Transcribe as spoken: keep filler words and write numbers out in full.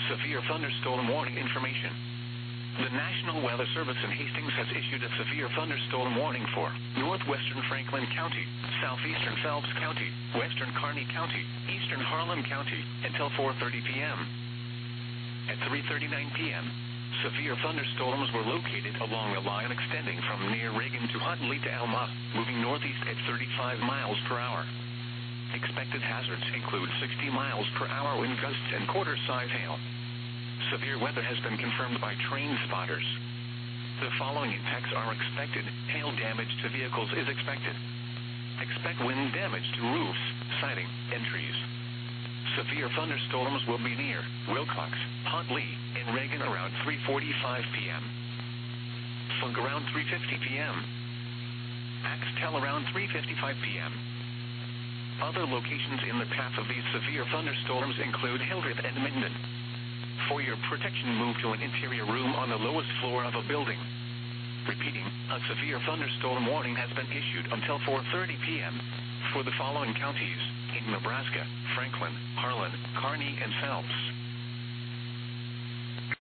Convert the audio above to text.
Severe thunderstorm warning information. The National Weather Service in Hastings has issued a severe thunderstorm warning for northwestern Franklin County, southeastern Phelps County, western Kearney County, eastern Harlan County, until four thirty p.m. At three thirty-nine p.m., severe thunderstorms were located along a line extending from near Reagan to Huntley to Alma, moving northeast at thirty-five miles per hour. Expected hazards include sixty miles per hour wind gusts and quarter-size hail. Severe weather has been confirmed by train spotters. The following impacts are expected. Hail damage to vehicles is expected. Expect wind damage to roofs, siding, and trees. Severe thunderstorms will be near Wilcox, Huntley, and Reagan around three forty-five p.m. Funk around three fifty p.m. Axtell around three fifty-five p.m. Other locations in the path of these severe thunderstorms include Hildreth and Minden. For your protection, move to an interior room on the lowest floor of a building. Repeating, a severe thunderstorm warning has been issued until four thirty p.m. for the following counties in Nebraska: Franklin, Harlan, Kearney, and Phelps.